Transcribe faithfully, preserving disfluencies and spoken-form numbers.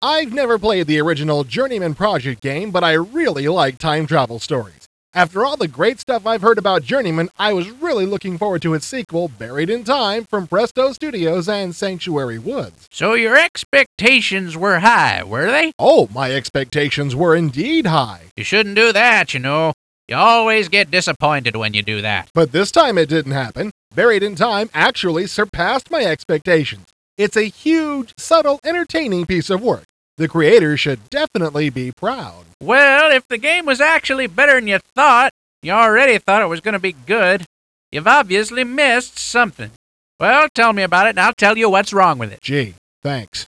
I've never played the original Journeyman Project game, but I really like time travel stories. After all the great stuff I've heard about Journeyman, I was really looking forward to its sequel, Buried in Time, from Presto Studios and Sanctuary Woods. So your expectations were high, were they? Oh, my expectations were indeed high. You shouldn't do that, you know. You always get disappointed when you do that. But this time it didn't happen. Buried in Time actually surpassed my expectations. It's a huge, subtle, entertaining piece of work. The creators should definitely be proud. Well, if the game was actually better than you thought, you already thought it was going to be good, you've obviously missed something. Well, tell me about it and I'll tell you what's wrong with it. Gee, thanks.